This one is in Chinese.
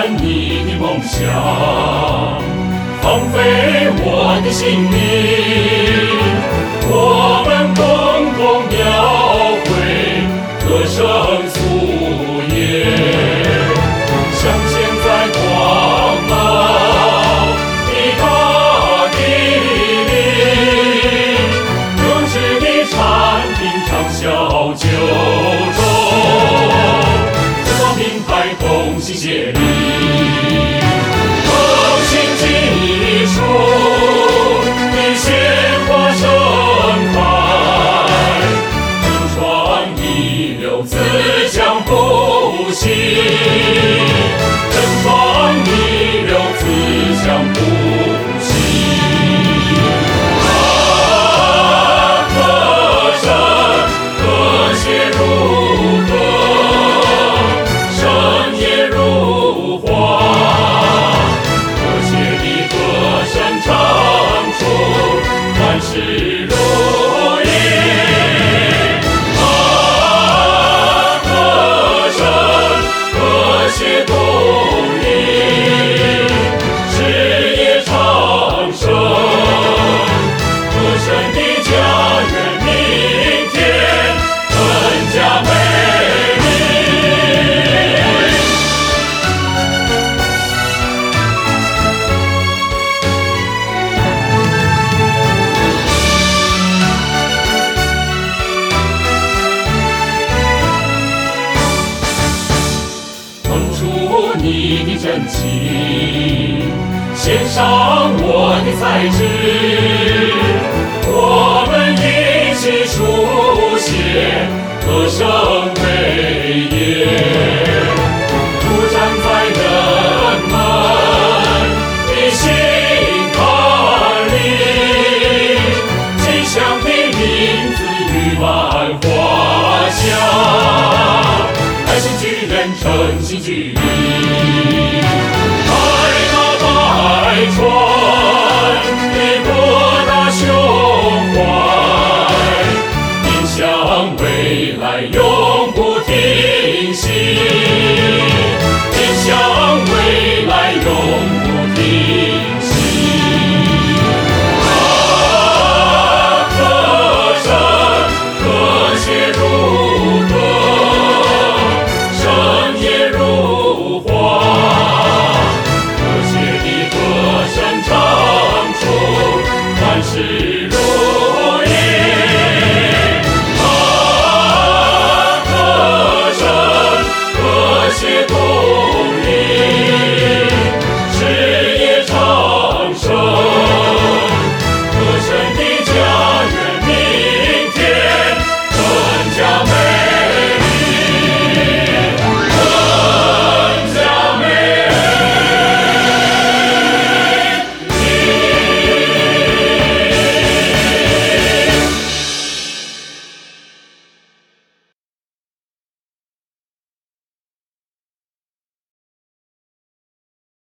你的梦想，放飞我的心灵，我们共同描绘歌声夙夜，向前在光芒的大地里，优质的产品畅销九州，制造品牌同心协力，更新技术的鲜花盛开，自创一流自强不息，自创一流自强不息。歌声和谐如歌，深夜如花，和谐的歌声唱出万事如意。歌声和谐共赢，事业昌盛，歌声的家园明天更加美丽。捧出你的真情，献上我的才智，我们一起书写歌声伟业，主站在人们的心坎里，吉祥的名字誉满华夏，爱心巨人诚心聚力，开那百川。